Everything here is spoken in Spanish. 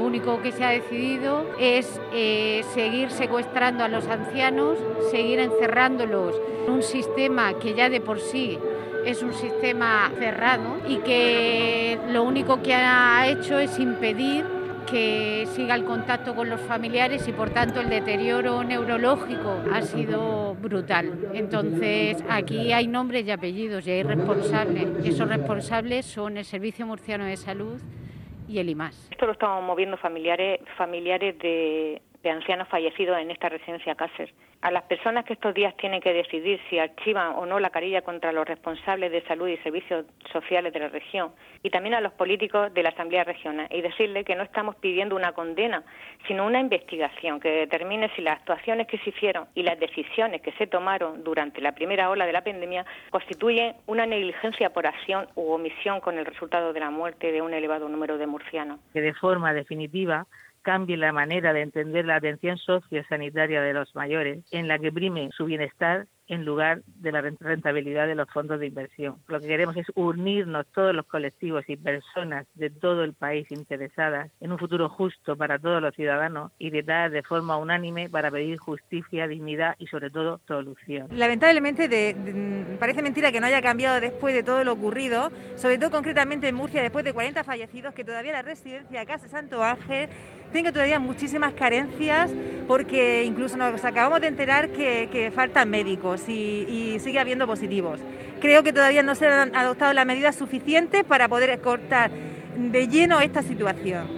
único que se ha decidido es seguir secuestrando a los ancianos, seguir encerrándolos en un sistema que ya de por sí es un sistema cerrado y que lo único que ha hecho es impedir que siga el contacto con los familiares y por tanto el deterioro neurológico ha sido brutal. Entonces aquí hay nombres y apellidos y hay responsables. Y esos responsables son el Servicio Murciano de Salud y el IMAS. Esto lo estamos moviendo familiares de ancianos fallecidos en esta residencia Cáceres. A las personas que estos días tienen que decidir si archivan o no la querella contra los responsables de salud y servicios sociales de la región, y también a los políticos de la Asamblea Regional, y decirle que no estamos pidiendo una condena, sino una investigación que determine si las actuaciones que se hicieron y las decisiones que se tomaron durante la primera ola de la pandemia constituyen una negligencia por acción u omisión con el resultado de la muerte de un elevado número de murcianos. Que de forma definitiva cambie la manera de entender la atención sociosanitaria de los mayores, en la que prime su bienestar en lugar de la rentabilidad de los fondos de inversión. Lo que queremos es unirnos todos los colectivos y personas de todo el país interesadas en un futuro justo para todos los ciudadanos y gritar de forma unánime para pedir justicia, dignidad y sobre todo solución. Lamentablemente parece mentira que no haya cambiado después de todo lo ocurrido, sobre todo concretamente en Murcia, después de 40 fallecidos, que todavía la residencia Casa Santo Ángel tenga todavía muchísimas carencias, porque incluso nos acabamos de enterar que faltan médicos y sigue habiendo positivos. Creo que todavía no se han adoptado las medidas suficientes para poder cortar de lleno esta situación.